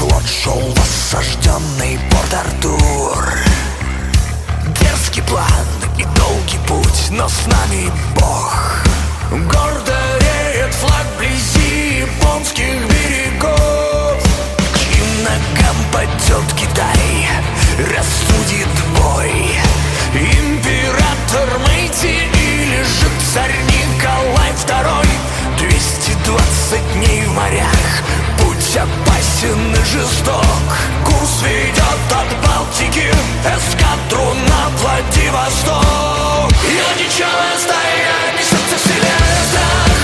Флот шел в осажденный Порт-Артур. Дерзкий план и долгий путь, но с нами Бог. Гордо реет флаг вблизи японских берегов. К чьим ногам падет Китай, рассудит бой. Император Мэйти или же царь Николай II. 220 дней в морях, путь опасен и жесток. Курс ведет от Балтики эскадру на Владивосток. И дичавая стая несется в себе страх,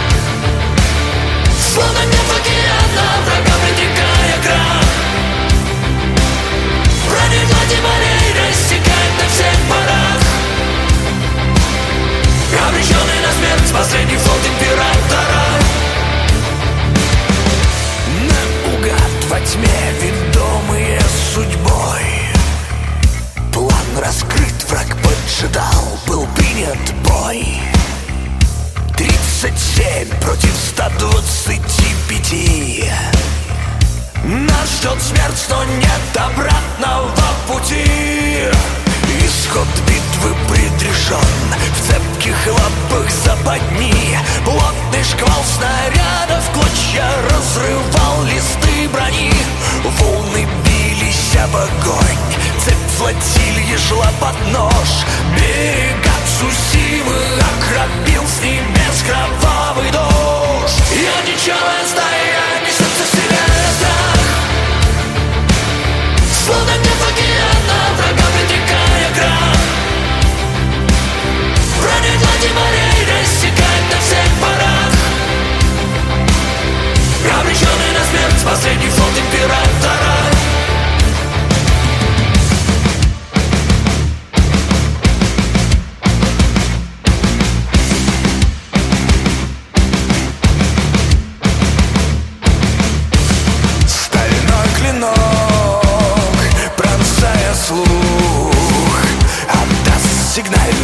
словно нет океана, врага предрекая крах. Броня глади морей рассекает на всех парах. Обреченный на смерть последний флот императора. Наугад во тьме, ведомые судьбой. План раскрыт, враг поджидал, был принят бой. 37 против 125. Нас ждет смерть, но нет обратного пути. Исход битвы предрешен, в цепких лапах западни. Плотный шквал снарядов клочья разрывал листы брони. Волны бились об огонь, цепь флотильи шла под нож. Берега Цусимы окропил с небес кровавый дождь. И одичалая стая несется в себе страх, словно нет океана, врага предрекая крах. Броня глади морей рассекает на всех парах. Обреченный на смерть последний флот императора. Стальной клинок, пронзая слух, отдаст сигнал